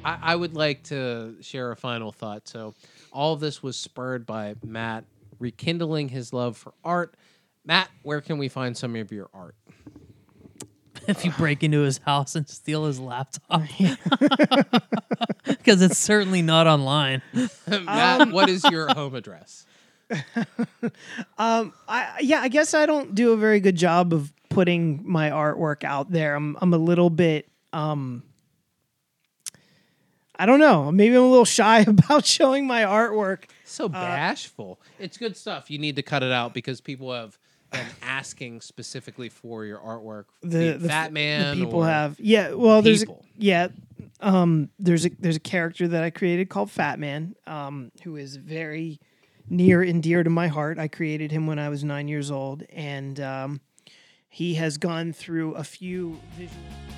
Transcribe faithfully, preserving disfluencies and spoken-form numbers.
I, I would like to share a final thought. So, all of this was spurred by Matt rekindling his love for art. Matt, where can we find some of your art? If you break into his house and steal his laptop, because it's certainly not online. Matt, um, what is your home address? um, I yeah, I guess I don't do a very good job of putting my artwork out there. I'm I'm a little bit um. I don't know. Maybe I'm a little shy about showing my artwork. So bashful. Uh, it's good stuff. You need to cut it out because people have been asking specifically for your artwork. The, the Fat Man. The people or have. Yeah. Well, there's a, people. yeah. Um, there's a there's a character that I created called Fat Man, um, who is very near and dear to my heart. I created him when I was nine years old, and um, he has gone through a few visual.